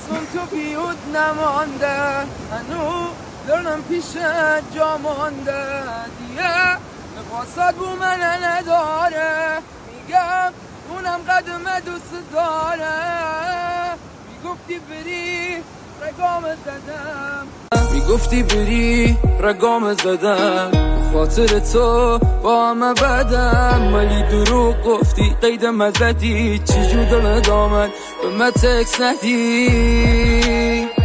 اسمم تو بیود نمانده، هنو دارم پیش جا مانده، دیگه لباسات بو من نداره، میگم اونم قدم دوست داره، میگفتی بری رگام زدم، میگفتی بری رگام زدم، خاطر تو با همه بدم، ولی دروغ گفتی قید مزدی، چی جو دلت آمد به من تکس ندی.